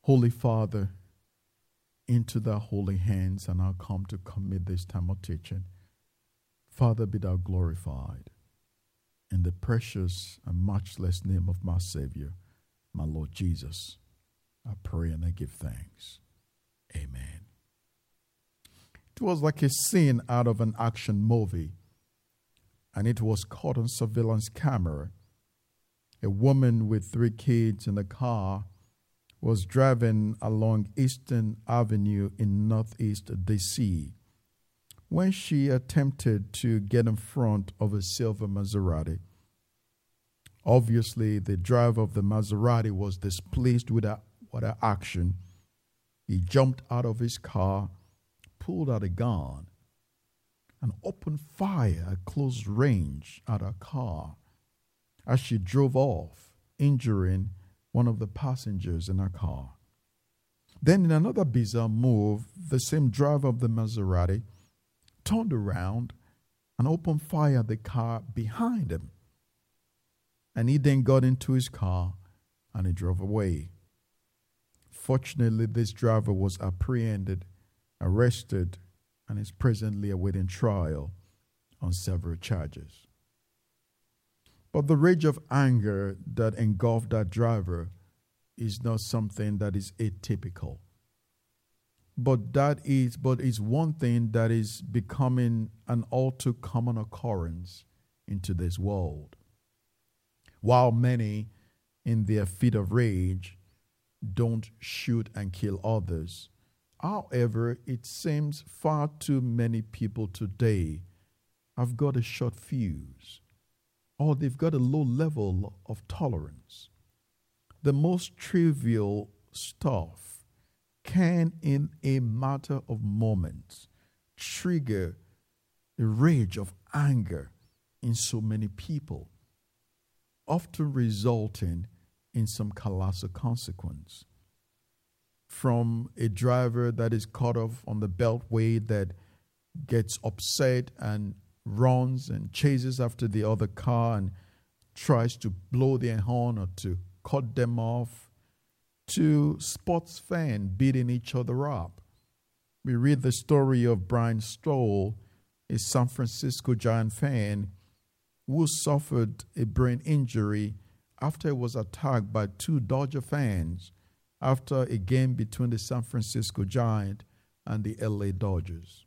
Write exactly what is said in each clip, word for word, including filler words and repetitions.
Holy Father, into thy holy hands, and I'll come to commit this time of teaching. Father, be thou glorified. In the precious and matchless name of my Savior, my Lord Jesus, I pray and I give thanks. Amen. It was like a scene out of an action movie, and it was caught on surveillance camera. A woman with three kids in a car was driving along Eastern Avenue in Northeast D C when she attempted to get in front of a silver Maserati. Obviously, the driver of the Maserati was displeased with her, with her action. He jumped out of his car, pulled out a gun, and opened fire at close range at her car as she drove off, injuring one of the passengers in her car. Then, in another bizarre move, the same driver of the Maserati turned around and opened fire at the car behind him. And he then got into his car and he drove away. Fortunately, this driver was apprehended, arrested, and is presently awaiting trial on several charges. But the rage of anger that engulfed that driver is not something that is atypical. But that is, but is one thing that is becoming an all too common occurrence in today's world. While many, in their fit of rage, don't shoot and kill others, however, it seems far too many people today have got a short fuse, or they've got a low level of tolerance. The most trivial stuff can, in a matter of moments, trigger a rage of anger in so many people, often resulting in some colossal consequence. From a driver that is caught off on the beltway that gets upset and runs and chases after the other car and tries to blow their horn or to cut them off, to sports fans beating each other up. We read the story of Brian Stoll, a San Francisco Giant fan who suffered a brain injury after he was attacked by two Dodger fans after a game between the San Francisco Giants and the L A Dodgers.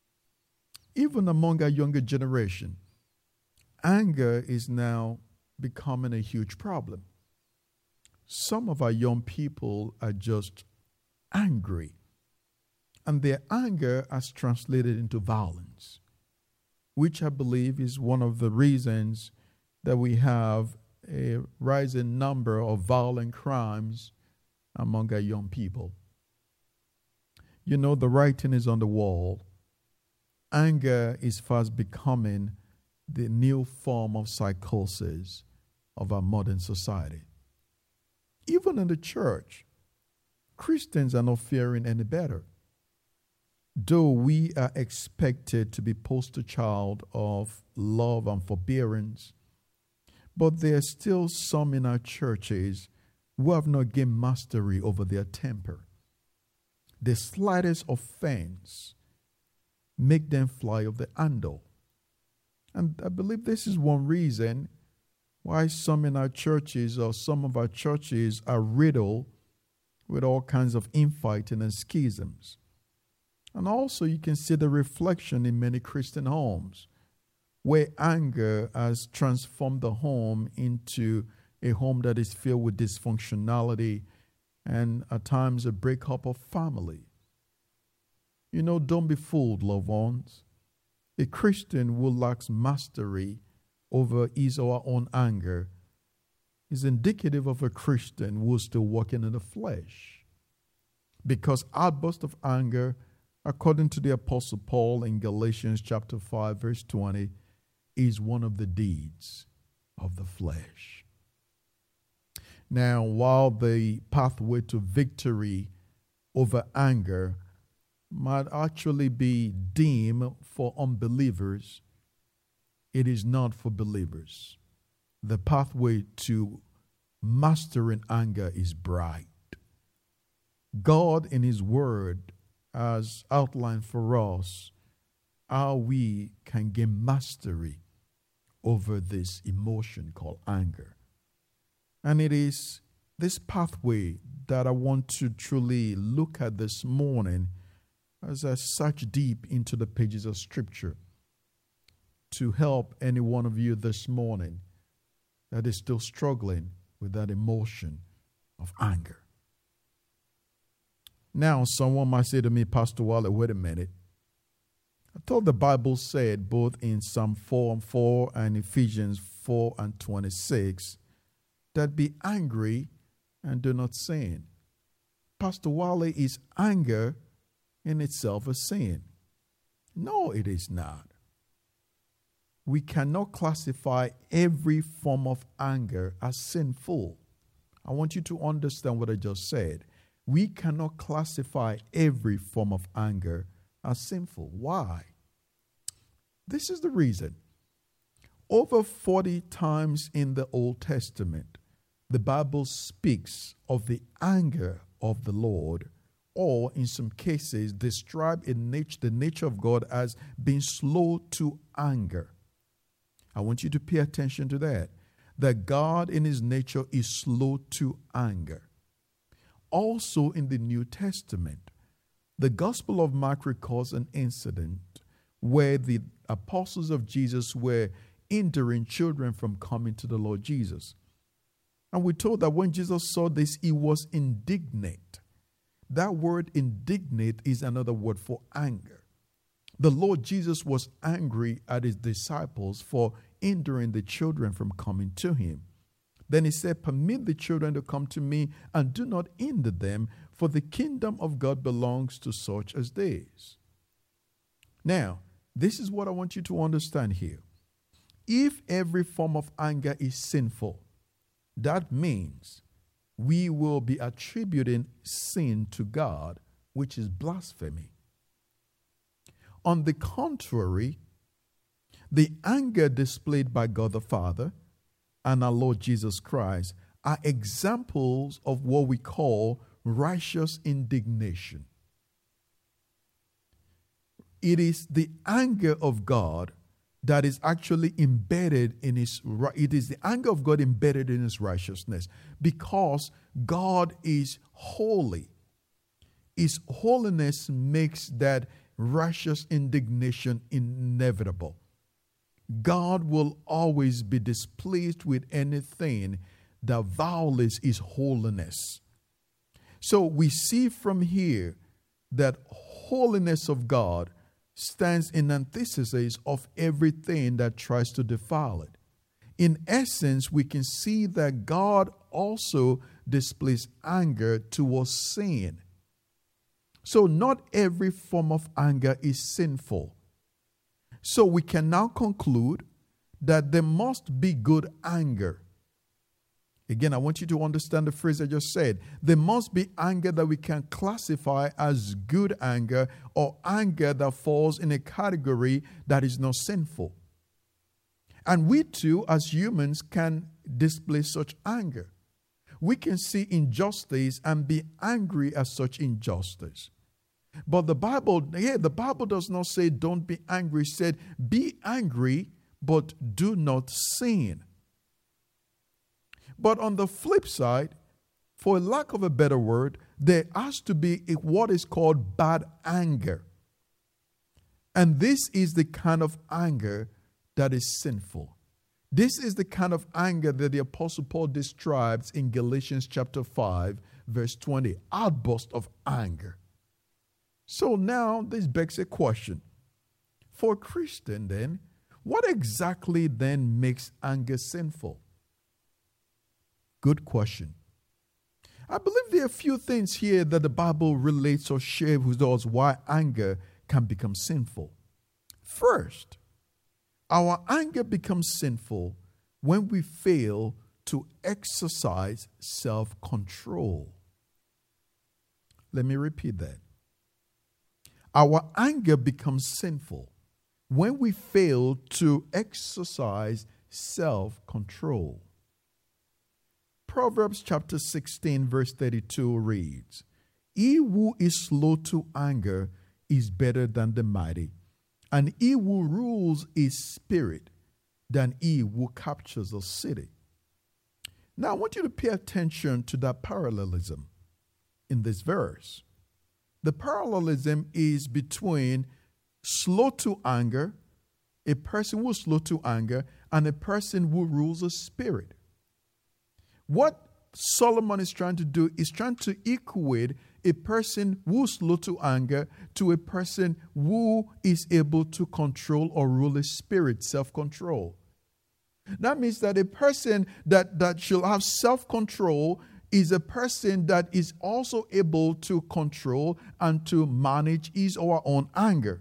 Even among our younger generation, anger is now becoming a huge problem. Some of our young people are just angry, and their anger has translated into violence, which I believe is one of the reasons that we have a rising number of violent crimes among our young people. You know, the writing is on the wall. Anger is fast becoming the new form of psychosis of our modern society. Even in the church, Christians are not faring any better. Though we are expected to be poster child of love and forbearance, but there are still some in our churches who have not gained mastery over their temper. The slightest offense make them fly off the handle. And I believe this is one reason why some in our churches or some of our churches are riddled with all kinds of infighting and schisms. And also you can see the reflection in many Christian homes where anger has transformed the home into a home that is filled with dysfunctionality and at times a breakup of family. You know, don't be fooled, loved ones. A Christian who lacks mastery over his or her own anger is indicative of a Christian who is still walking in the flesh. Because outbursts of anger, according to the Apostle Paul in Galatians chapter five, verse twenty, is one of the deeds of the flesh. Now, while the pathway to victory over anger might actually be dim for unbelievers, it is not for believers. The pathway to mastering anger is bright. God in His Word has outlined for us how we can gain mastery over this emotion called anger. And it is this pathway that I want to truly look at this morning as I search deep into the pages of Scripture to help any one of you this morning that is still struggling with that emotion of anger. Now, someone might say to me, Pastor Wale, wait a minute. I thought the Bible said both in Psalm four and four and Ephesians four and twenty-six that be angry and do not sin. Pastor Wale, is anger in itself a sin? No, it is not. We cannot classify every form of anger as sinful. I want you to understand what I just said. We cannot classify every form of anger as sinful. Why? This is the reason. Over forty times in the Old Testament, the Bible speaks of the anger of the Lord, or in some cases describe in nature, the nature of God as being slow to anger. I want you to pay attention to that. That God in His nature is slow to anger. Also in the New Testament, the Gospel of Mark records an incident where the apostles of Jesus were hindering children from coming to the Lord Jesus. And we're told that when Jesus saw this, He was indignant. That word indignant is another word for anger. The Lord Jesus was angry at His disciples for hindering the children from coming to Him. Then He said, permit the children to come to me and do not hinder them, for the kingdom of God belongs to such as these. Now, this is what I want you to understand here. If every form of anger is sinful, that means we will be attributing sin to God, which is blasphemy. On the contrary, the anger displayed by God the Father and our Lord Jesus Christ are examples of what we call righteous indignation. It is the anger of God that is actually embedded in His, it is the anger of God embedded in His righteousness, because God is holy. His holiness makes that righteous indignation inevitable. God will always be displeased with anything that violates His holiness. So we see from here that holiness of God stands in antithesis of everything that tries to defile it. In essence, we can see that God also displays anger towards sin. So not every form of anger is sinful. So we can now conclude that there must be good anger. Again, I want you to understand the phrase I just said. There must be anger that we can classify as good anger, or anger that falls in a category that is not sinful. And we too, as humans, can display such anger. We can see injustice and be angry at such injustice. But the Bible, yeah, the Bible does not say don't be angry. It said be angry, but do not sin. But on the flip side, for lack of a better word, there has to be what is called bad anger. And this is the kind of anger that is sinful. This is the kind of anger that the Apostle Paul describes in Galatians chapter five, verse twenty, outburst of anger. So now this begs a question. For a Christian then, what exactly then makes anger sinful? Good question. I believe there are a few things here that the Bible relates or shares with us why anger can become sinful. First, our anger becomes sinful when we fail to exercise self-control. Let me repeat that. Our anger becomes sinful when we fail to exercise self-control. Proverbs chapter sixteen verse thirty-two reads, He who is slow to anger is better than the mighty, and he who rules his spirit than he who captures a city. Now, I want you to pay attention to that parallelism in this verse. The parallelism is between slow to anger, a person who is slow to anger, and a person who rules a spirit. What Solomon is trying to do is trying to equate a person who is slow to anger to a person who is able to control or rule a spirit, self-control. That means that a person that, that shall have self-control is a person that is also able to control and to manage his or her own anger.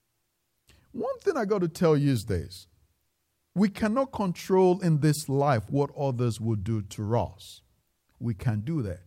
One thing I got to tell you is this. We cannot control in this life what others will do to us. We can't do that.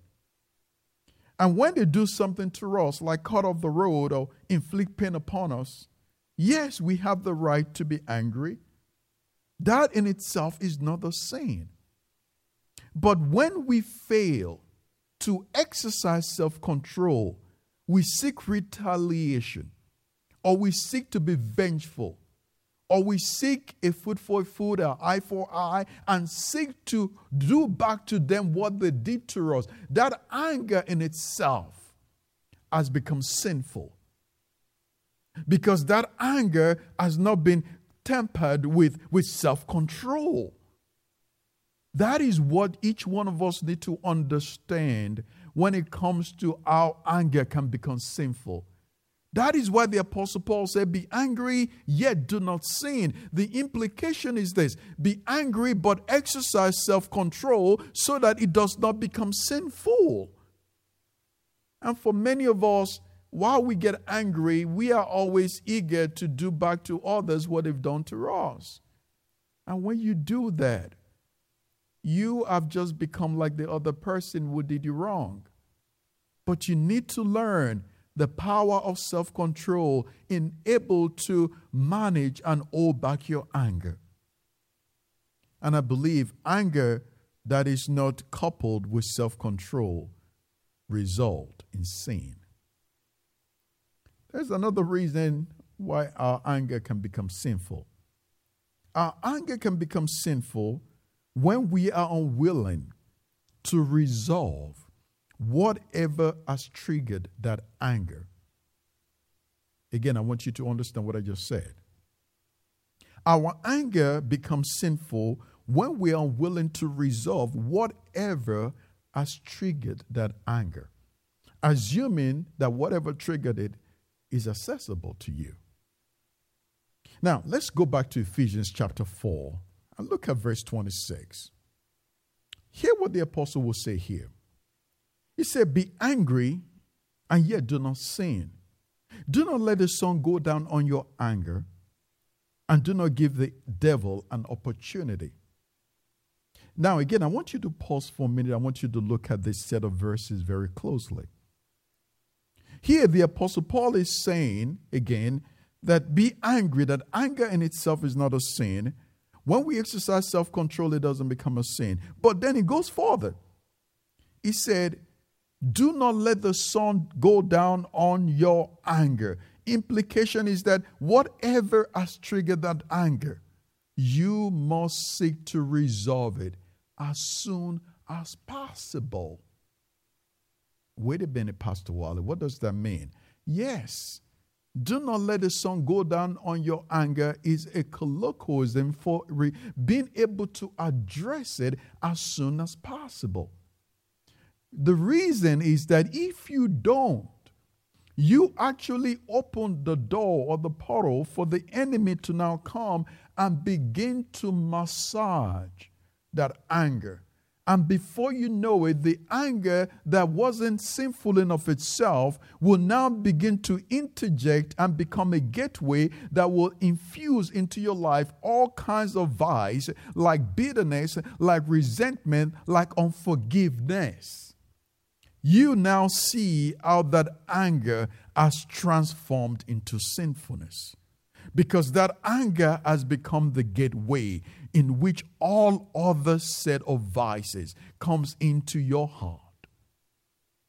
And when they do something to us, like cut off the road or inflict pain upon us, yes, we have the right to be angry. That in itself is not a sin. But when we fail to exercise self-control, we seek retaliation, or we seek to be vengeful, or we seek a foot for a foot, an eye for eye, and seek to do back to them what they did to us. That anger in itself has become sinful. Because that anger has not been tempered with, with self-control. That is what each one of us need to understand when it comes to how anger can become sinful. That is why the Apostle Paul said, be angry, yet do not sin. The implication is this: be angry, but exercise self-control so that it does not become sinful. And for many of us, while we get angry, we are always eager to do back to others what they've done to us. And when you do that, you have just become like the other person who did you wrong. But you need to learn the power of self-control in able to manage and hold back your anger. And I believe anger that is not coupled with self-control result in sin. There's another reason why our anger can become sinful. Our anger can become sinful when we are unwilling to resolve whatever has triggered that anger. Again, I want you to understand what I just said. Our anger becomes sinful when we are unwilling to resolve whatever has triggered that anger, assuming that whatever triggered it is accessible to you. Now, let's go back to Ephesians chapter four and look at verse twenty-six. Hear what the apostle will say here. He said, be angry and yet do not sin. Do not let the sun go down on your anger, and do not give the devil an opportunity. Now, again, I want you to pause for a minute. I want you to look at this set of verses very closely. Here, the Apostle Paul is saying, again, that be angry, that anger in itself is not a sin. When we exercise self-control, it doesn't become a sin. But then he goes further. He said, do not let the sun go down on your anger. Implication is that whatever has triggered that anger, you must seek to resolve it as soon as possible. Wait a minute, Pastor Wally. What does that mean? Yes. Do not let the sun go down on your anger is a colloquialism for re- being able to address it as soon as possible. The reason is that if you don't, you actually open the door or the portal for the enemy to now come and begin to massage that anger. And before you know it, the anger that wasn't sinful in of itself will now begin to interject and become a gateway that will infuse into your life all kinds of vice, like bitterness, like resentment, like unforgiveness. You now see how that anger has transformed into sinfulness, because that anger has become the gateway in which all other set of vices comes into your heart.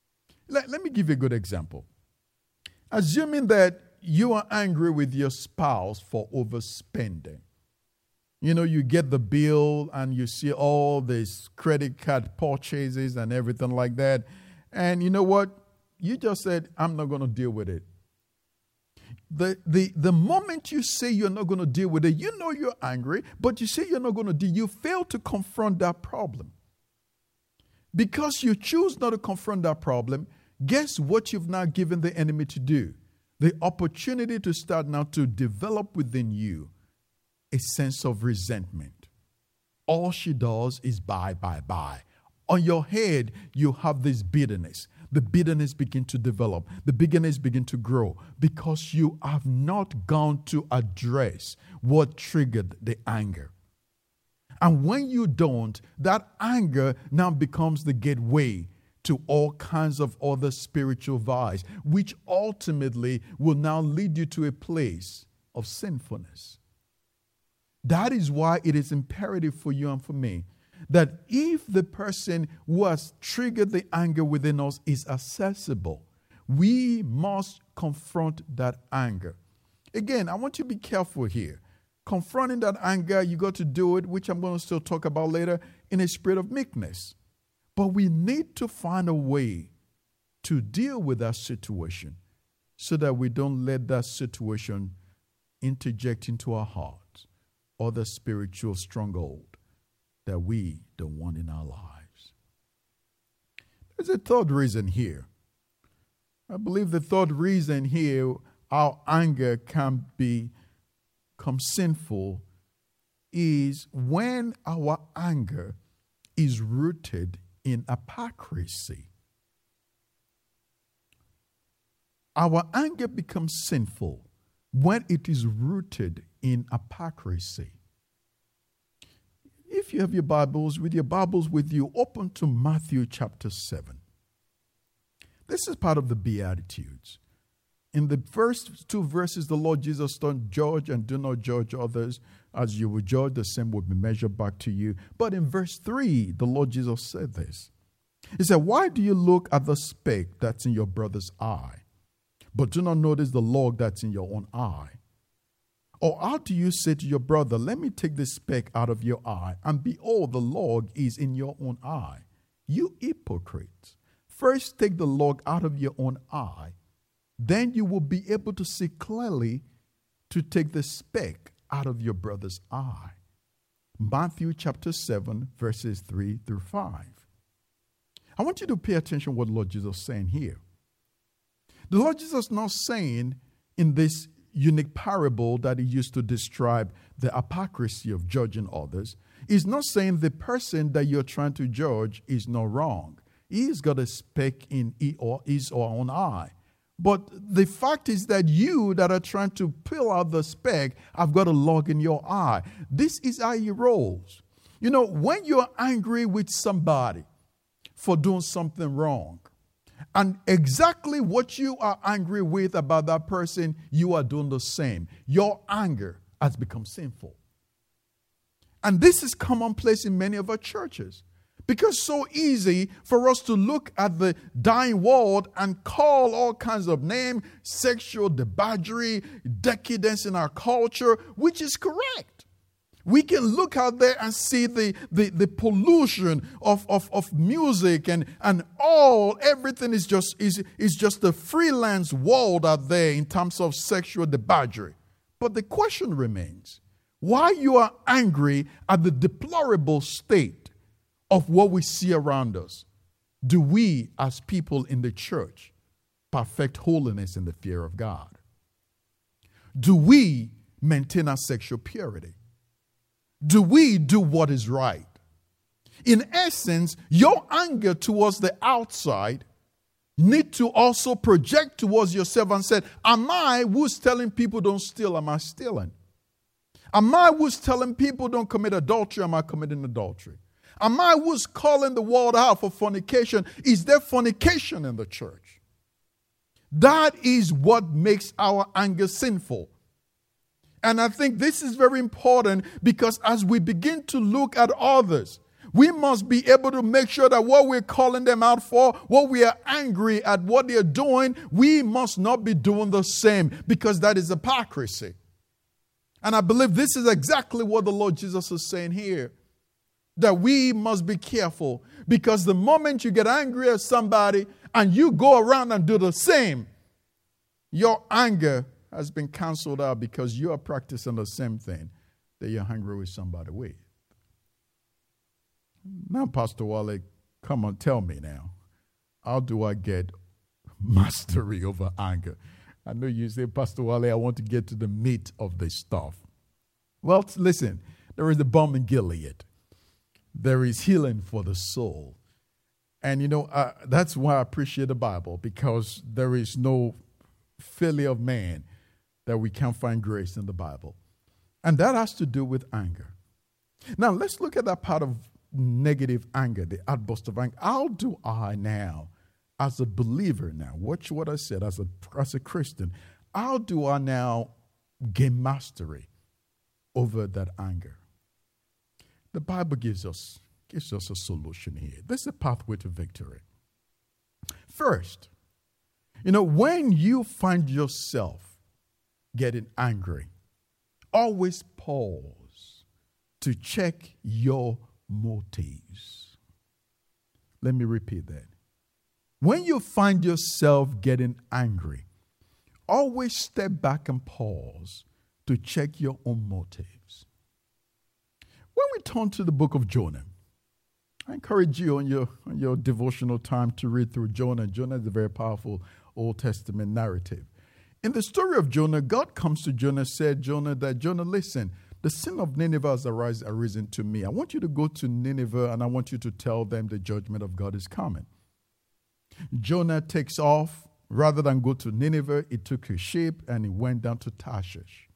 Let, let me give you a good example. Assuming that you are angry with your spouse for overspending. You know, you get the bill and you see all these credit card purchases and everything like that. And you know what? You just said, I'm not going to deal with it. The, the, the moment you say you're not going to deal with it, you know you're angry, but you say you're not going to deal, you fail to confront that problem. Because you choose not to confront that problem, guess what you've now given the enemy to do? The opportunity to start now to develop within you a sense of resentment. All she does is buy, buy, buy. On your head, you have this bitterness. The bitterness begin to develop. The bitterness begin to grow because you have not gone to address what triggered the anger. And when you don't, that anger now becomes the gateway to all kinds of other spiritual vices, which ultimately will now lead you to a place of sinfulness. That is why it is imperative for you and for me that if the person who has triggered the anger within us is accessible, we must confront that anger. Again, I want you to be careful here. Confronting that anger, you got to do it, which I'm going to still talk about later, in a spirit of meekness. But we need to find a way to deal with that situation so that we don't let that situation interject into our hearts or the spiritual stronghold that we don't want in our lives. There's a third reason here. I believe the third reason here, our anger can become sinful, is when our anger is rooted in hypocrisy. Our anger becomes sinful when it is rooted in hypocrisy. If you have your Bibles, with your Bibles with you, open to Matthew chapter seven. This is part of the Beatitudes. In the first two verses, the Lord Jesus told, judge and do not judge others. As you will judge, the same will be measured back to you. But in verse three, the Lord Jesus said this. He said, why do you look at the speck that's in your brother's eye, but do not notice the log that's in your own eye? Or how do you say to your brother, let me take this speck out of your eye, and behold, the log is in your own eye? You hypocrites, first take the log out of your own eye, then you will be able to see clearly to take the speck out of your brother's eye. Matthew chapter seven, verses three through five. I want you to pay attention to what the Lord Jesus is saying here. The Lord Jesus is not saying in this unique parable that he used to describe the hypocrisy of judging others. He's not saying the person that you're trying to judge is not wrong. He's got a speck in his or her own eye. But the fact is that you that are trying to peel out the speck have got a log in your eye. This is how he rolls. You know, when you're angry with somebody for doing something wrong, and exactly what you are angry with about that person, you are doing the same. Your anger has become sinful. And this is commonplace in many of our churches. Because it's so easy for us to look at the dying world and call all kinds of names, sexual debauchery, decadence in our culture, which is correct. We can look out there and see the, the, the pollution of, of, of music and, and all, everything is just, is, is just a freelance world out there in terms of sexual debauchery. But the question remains, why you are angry at the deplorable state of what we see around us? Do we as people in the church perfect holiness in the fear of God? Do we maintain our sexual purity? Do we do what is right? In essence, your anger towards the outside need to also project towards yourself and say, am I who's telling people don't steal? Am I stealing? Am I who's telling people don't commit adultery? Am I committing adultery? Am I who's calling the world out for fornication? Is there fornication in the church? That is what makes our anger sinful. And I think this is very important because as we begin to look at others, We must be able to make sure that what we're calling them out for, what we are angry at what they're doing, we must not be doing the same, because that is hypocrisy. And I believe this is exactly what the Lord Jesus is saying here, that we must be careful, because the moment you get angry at somebody and you go around and do the same, your anger has been canceled out, because you are practicing the same thing that you're angry with somebody with. Now, Pastor Wale, come on, tell me now. How do I get mastery over anger? I know you say, Pastor Wale, I want to get to the meat of this stuff. Well, listen, there is a balm in Gilead. There is healing for the soul. And, you know, uh, that's why I appreciate the Bible, because there is no failure of man that we can't find grace in the Bible. And that has to do with anger. Now, let's look at that part of negative anger, the outburst of anger. How do I now, as a believer now, watch what I said, as a, as a Christian, how do I now gain mastery over that anger? The Bible gives us, gives us a solution here. There's a pathway to victory. First, you know, when you find yourself getting angry, always pause to check your motives. Let me repeat that. When you find yourself getting angry, always step back and pause to check your own motives. When we turn to the book of Jonah, I encourage you on your, on your devotional time to read through Jonah. Jonah is a very powerful Old Testament narrative. In the story of Jonah, God comes to Jonah and said, Jonah, that Jonah, listen, the sin of Nineveh has arise, arisen to me. I want you to go to Nineveh and I want you to tell them the judgment of God is coming. Jonah takes off. Rather than go to Nineveh, he took his ship and he went down to Tarshish.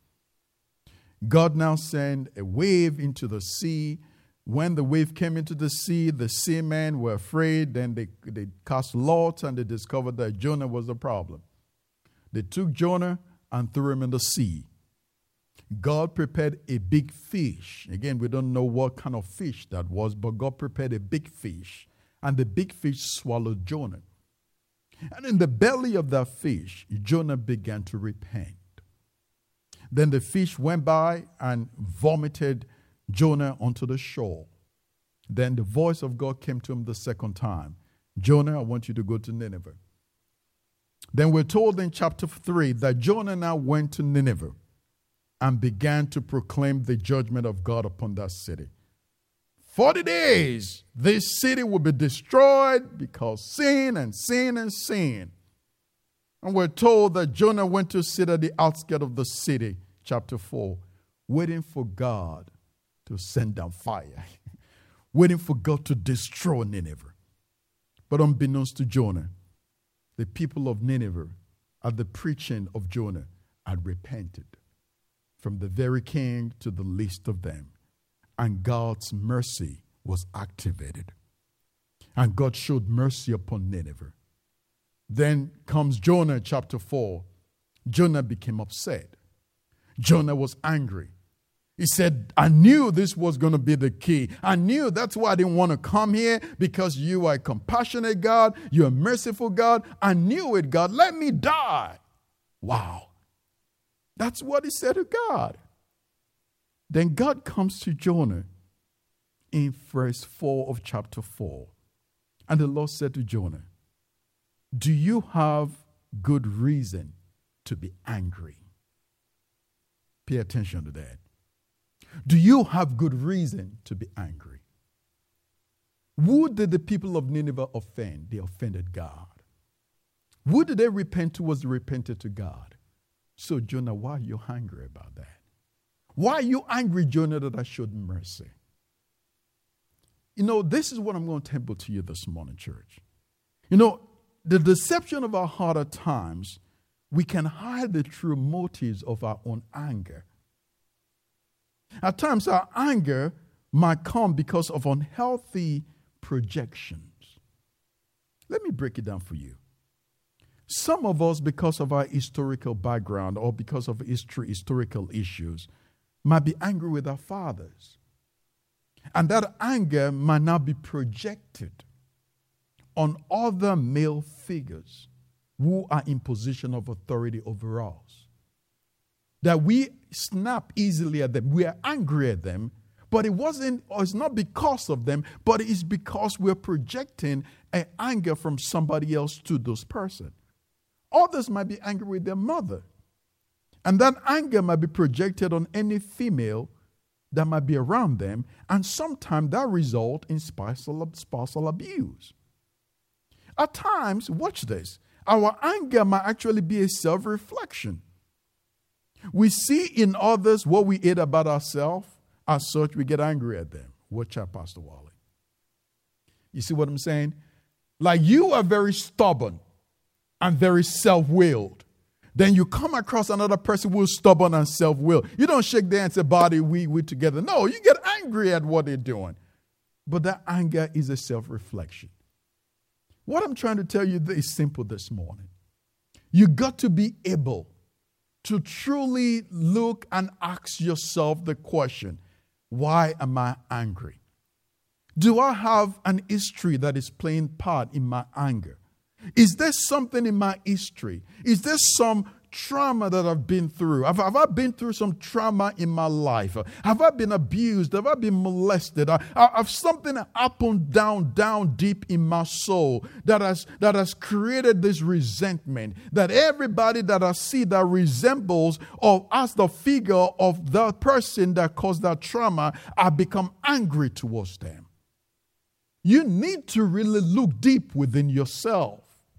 God now sent a wave into the sea. When the wave came into the sea, the seamen were afraid. Then they, they cast lots and they discovered that Jonah was the problem. They took Jonah and threw him in the sea. God prepared a big fish. Again, we don't know what kind of fish that was, but God prepared a big fish. And the big fish swallowed Jonah. And in the belly of that fish, Jonah began to repent. Then the fish went by and vomited Jonah onto the shore. Then the voice of God came to him the second time. Jonah, I want you to go to Nineveh. Then we're told in chapter three that Jonah now went to Nineveh and began to proclaim the judgment of God upon that city. Forty days, this city will be destroyed because sin and sin and sin. And we're told that Jonah went to sit at the outskirts of the city, chapter four, waiting for God to send down fire, waiting for God to destroy Nineveh. But unbeknownst to Jonah, the people of Nineveh, at the preaching of Jonah, had repented, from the very king to the least of them. And God's mercy was activated. And God showed mercy upon Nineveh. Then comes Jonah, chapter four. Jonah became upset. Jonah was angry. He said, I knew this was going to be the key. I knew that's why I didn't want to come here, because you are a compassionate God. You're a merciful God. I knew it, God. Let me die. Wow. That's what he said to God. Then God comes to Jonah in verse four of chapter four. And the Lord said to Jonah, do you have good reason to be angry? Pay attention to that. Do you have good reason to be angry? Who did the people of Nineveh offend? They offended God. Who did they repent to was repented to God? So Jonah, why are you angry about that? Why are you angry, Jonah, that I showed mercy? You know, this is what I'm going to table to you this morning, church. You know, the deception of our heart at times, we can hide the true motives of our own anger. At times, our anger might come because of unhealthy projections. Let me break it down for you. Some of us, because of our historical background or because of history, historical issues, might be angry with our fathers. And that anger might now be projected on other male figures who are in position of authority over us. That we snap easily at them. We are angry at them. But it wasn't, or it's not because of them, but it's because we're projecting an anger from somebody else to those person. Others might be angry with their mother. And that anger might be projected on any female that might be around them. And sometimes that results in spousal, spousal abuse. At times, watch this, our anger might actually be a self-reflection. We see in others what we hate about ourselves. As such, we get angry at them. Watch out, Pastor Wally. You see what I'm saying? Like you are very stubborn and very self-willed. Then you come across another person who is stubborn and self-willed. You don't shake their hand and say, "Body, we, we together." No, you get angry at what they're doing. But that anger is a self-reflection. What I'm trying to tell you is simple this morning. You got to be able to truly look and ask yourself the question, why am I angry? Do I have an history that is playing part in my anger? Is there something in my history? Is there some trauma that I've been through? Have, have I been through some trauma in my life? Have I been abused? Have I been molested? Have, have something happened down, down deep in my soul that has, that has created this resentment that everybody that I see that resembles or as the figure of the person that caused that trauma, I become angry towards them? You need to really look deep within yourself.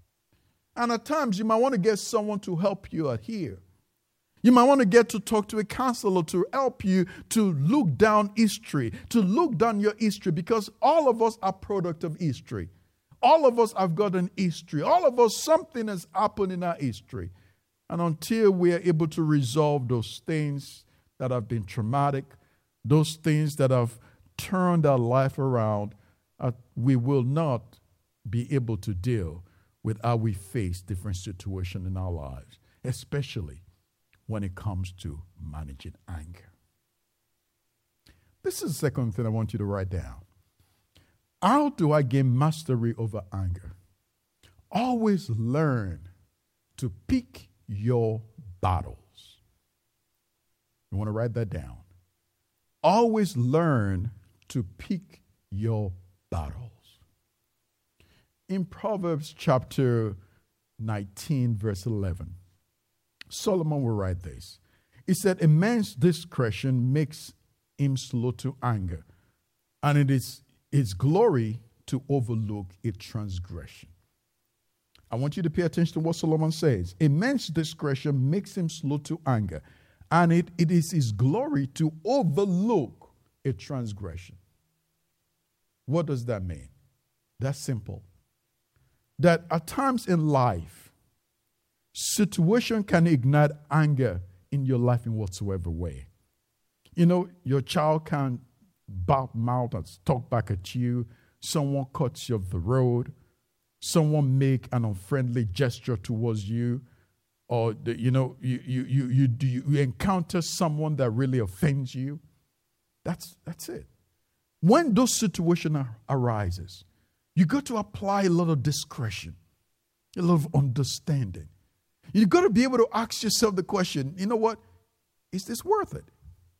And at times, you might want to get someone to help you out here. You might want to get to talk to a counselor to help you to look down history, to look down your history, because all of us are product of history. All of us have got an history. All of us, something has happened in our history. And until we are able to resolve those things that have been traumatic, those things that have turned our life around, uh, we will not be able to deal with how we face different situations in our lives, especially when it comes to managing anger. This is the second thing I want you to write down. How do I gain mastery over anger? Always learn to pick your battles. You want to write that down? Always learn to pick your battles. In Proverbs chapter nineteen, verse eleven, Solomon will write this. He said, "A man's discretion makes him slow to anger, and it is his glory to overlook a transgression." I want you to pay attention to what Solomon says. A man's discretion makes him slow to anger, and it, it is his glory to overlook a transgression. What does that mean? That's simple. That at times in life, situation can ignite anger in your life in whatsoever way. You know, your child can bark mouth and talk back at you. Someone cuts you off the road. Someone make an unfriendly gesture towards you. Or, you know, you, you, you, you, you, you encounter someone that really offends you. That's, that's it. When those situations arises, you got to apply a lot of discretion, a lot of understanding. You've got to be able to ask yourself the question, you know what? Is this worth it?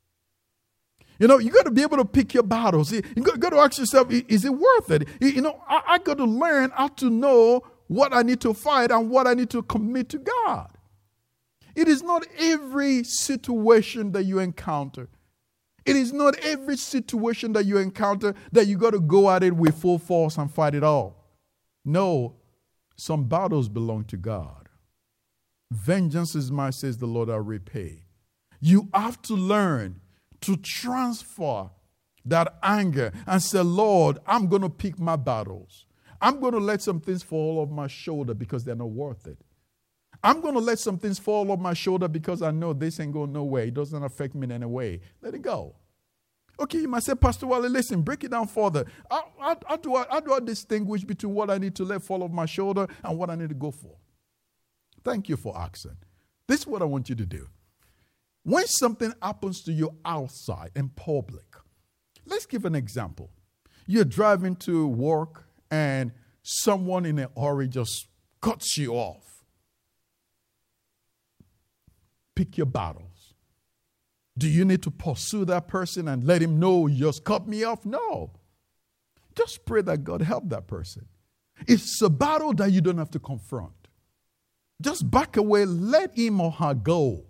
You know, you got to be able to pick your battles. You got, got to ask yourself, is it worth it? You know, I, I got to learn how to know what I need to fight and what I need to commit to God. It is not every situation that you encounter. It is not every situation that you encounter that you got to go at it with full force and fight it all. No, some battles belong to God. Vengeance is mine, says the Lord, I'll repay. You have to learn to transfer that anger and say, Lord, I'm going to pick my battles. I'm going to let some things fall off my shoulder because they're not worth it. I'm going to let some things fall off my shoulder because I know this ain't going nowhere. It doesn't affect me in any way. Let it go. Okay, you might say, Pastor Wally, listen, break it down further. How, how, how, do I, how do I distinguish between what I need to let fall off my shoulder and what I need to go for? Thank you for asking. This is what I want you to do. When something happens to you outside in public, Let's give an example. You're driving to work and someone in a hurry just cuts you off. Pick your battles. Do you need to pursue that person and let him know you just cut me off? No. Just pray that God help that person. It's a battle that you don't have to confront. Just back away, let him or her go.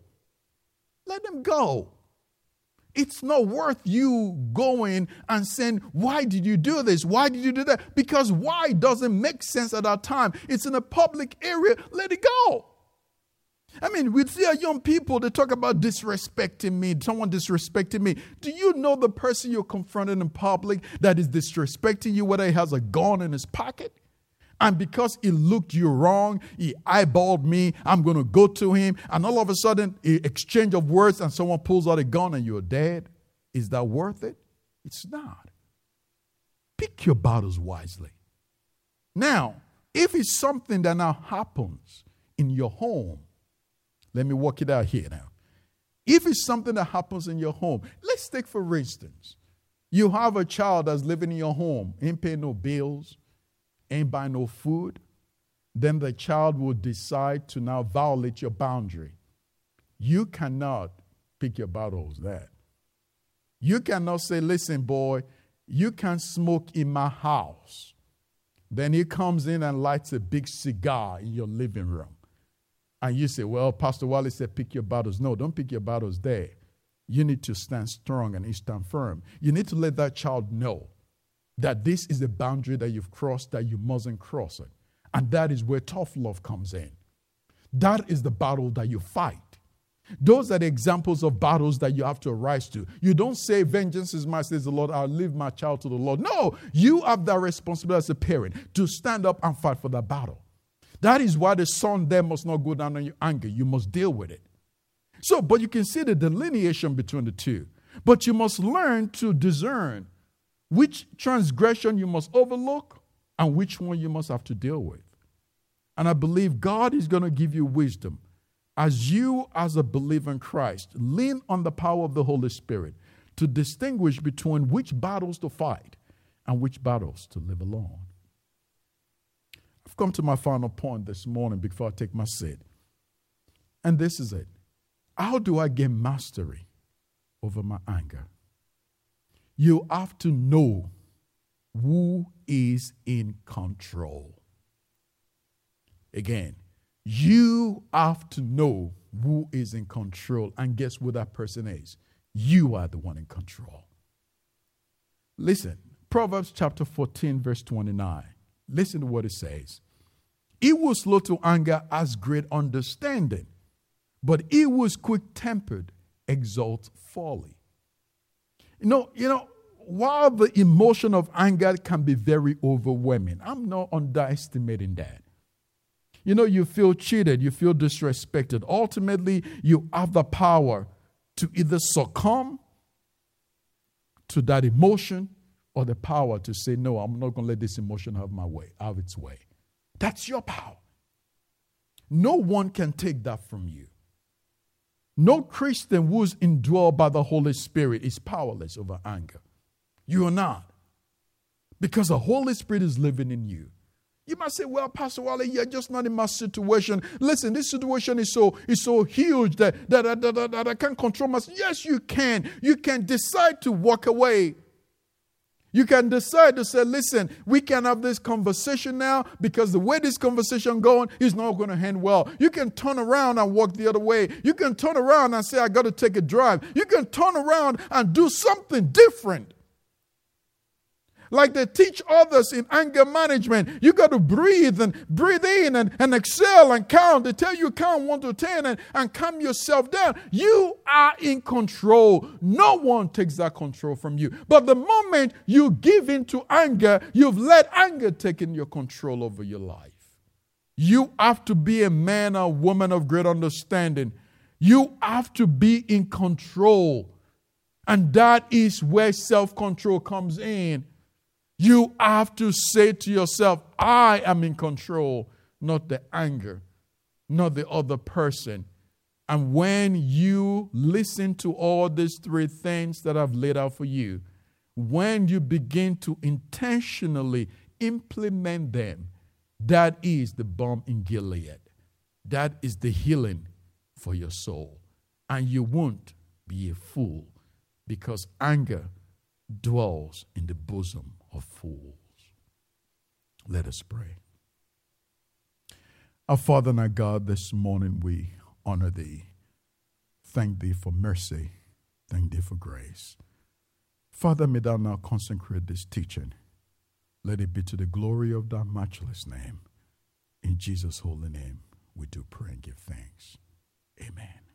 Let them go. It's not worth you going and saying, why did you do this? Why did you do that? Because why doesn't make sense at that time. It's in a public area. Let it go. I mean, we see our young people, they talk about disrespecting me, someone disrespecting me. Do you know the person you're confronting in public that is disrespecting you, whether he has a gun in his pocket? And because he looked you wrong, he eyeballed me, I'm going to go to him. And all of a sudden, an exchange of words and someone pulls out a gun and you're dead. Is that worth it? It's not. Pick your battles wisely. Now, if it's something that now happens in your home, let me work it out here now. If it's something that happens in your home, let's take for instance, you have a child that's living in your home, ain't paying no bills, ain't buy no food, then the child will decide to now violate your boundary. You cannot pick your battles there. You cannot say, listen, boy, you can't smoke in my house. Then he comes in and lights a big cigar in your living room. And you say, well, Pastor Wally said pick your battles. No, don't pick your battles there. You need to stand strong and stand firm. You need to let that child know that this is a boundary that you've crossed, that you mustn't cross it. And that is where tough love comes in. That is the battle that you fight. Those are the examples of battles that you have to rise to. You don't say, vengeance is mine, says the Lord, I'll leave my child to the Lord. No, you have that responsibility as a parent to stand up and fight for that battle. That is why the son there must not go down on your anger. You must deal with it. So, but you can see the delineation between the two. But you must learn to discern which transgression you must overlook and which one you must have to deal with. And I believe God is going to give you wisdom as you, as a believer in Christ, lean on the power of the Holy Spirit to distinguish between which battles to fight and which battles to live alone. I've come to my final point this morning before I take my seat. And this is it. How do I gain mastery over my anger? You have to know who is in control. Again, you have to know who is in control. And guess who that person is? You are the one in control. Listen, Proverbs chapter fourteen, verse twenty-nine. Listen to what it says. He who was slow to anger has great understanding, but he who is quick-tempered exalts folly. You know, you know, while the emotion of anger can be very overwhelming, I'm not underestimating that. You know, you feel cheated, you feel disrespected. Ultimately, you have the power to either succumb to that emotion or the power to say, no, I'm not going to let this emotion have my way, have its way. That's your power. No one can take that from you. No Christian who is indwelled by the Holy Spirit is powerless over anger. You are not. Because the Holy Spirit is living in you. You might say, well, Pastor Wally, you're just not in my situation. Listen, this situation is so is so huge that, that, that, that, that I can't control myself. Yes, you can. You can decide to walk away. You can decide to say, listen, we can have this conversation now because the way this conversation going is not going to end well. You can turn around and walk the other way. You can turn around and say, I got to take a drive. You can turn around and do something different. Like they teach others in anger management, you got to breathe and breathe in and, and exhale and count. They tell you count one to ten and, and calm yourself down. You are in control. No one takes that control from you. But the moment you give in to anger, you've let anger take in your control over your life. You have to be a man or woman of great understanding. You have to be in control. And that is where self-control comes in. You have to say to yourself, I am in control, not the anger, not the other person. And when you listen to all these three things that I've laid out for you, when you begin to intentionally implement them, that is the balm in Gilead. That is the healing for your soul. And you won't be a fool, because anger dwells in the bosom of fools. Let us pray. Our Father and our God, this morning we honor Thee. Thank Thee for mercy. Thank Thee for grace. Father, may Thou now consecrate this teaching. Let it be to the glory of Thy matchless name. In Jesus' holy name, we do pray and give thanks. Amen.